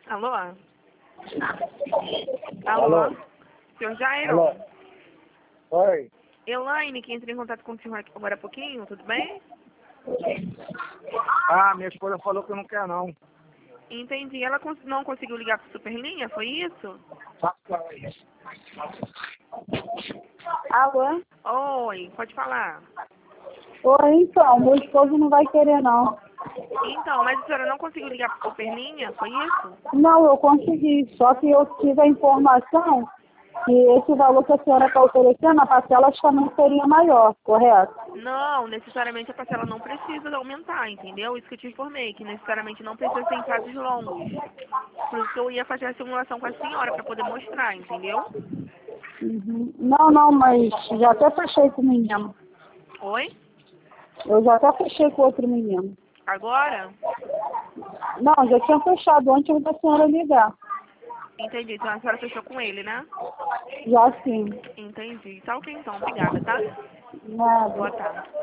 Alô? Alô? Senhor Jairo? Alô? Oi. Elaine, que entrei em contato com o senhor agora há pouquinho, tudo bem? Ah, minha esposa falou que não quer não. Entendi. Ela não conseguiu ligar para Superlinha, foi isso? Alô? Oi, pode falar. Oi, então, meu esposo não vai querer, não. Então, mas a senhora não conseguiu ligar para Superlinha, foi isso? Não, eu consegui, só que eu tive a informação que esse valor que a senhora está oferecendo, a parcela também seria maior, correto? Não, necessariamente a parcela não precisa aumentar, entendeu? Isso que eu te informei, que necessariamente não precisa ser em prazos longos. Por isso que eu ia fazer a simulação com a senhora, para poder mostrar, entendeu? Uhum. Não, mas já até fechei com o menino. Oi? Eu já até fechei com outro menino. Agora? Não, já tinha fechado antes da senhora ligar. Entendi. Então a senhora fechou com ele, né? Já sim. Entendi. Tá ok então. Obrigada, tá? Nada. Boa tarde.